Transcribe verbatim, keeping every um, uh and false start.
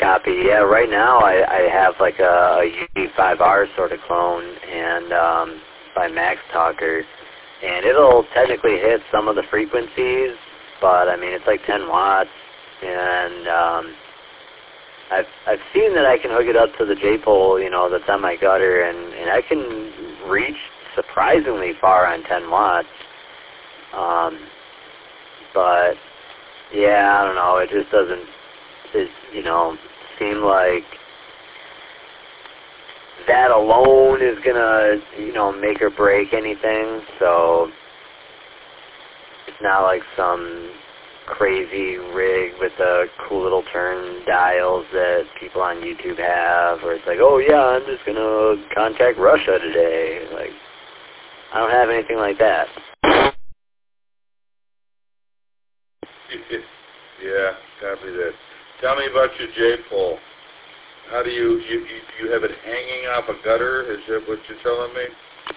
copy. Yeah, right now I, I have like a, a U D five R sort of clone, and um, by Max Talker, and it'll technically hit some of the frequencies, but I mean it's like ten watts, and um, I've I've seen that I can hook it up to the J-pole, you know, that's on my gutter, and, and I can reach surprisingly far on ten watts. Um, but yeah, I don't know. It just doesn't, it, you know, seem like that alone is gonna, you know, make or break anything. So it's not like some crazy rig with the cool little turn dials that people on YouTube have, or it's like, oh yeah, I'm just gonna contact Russia today. Like, I don't have anything like that. Yeah, copy that. Tell me about your J-pole. How do you, you, you, you have it hanging off a gutter? Is that what you're telling me?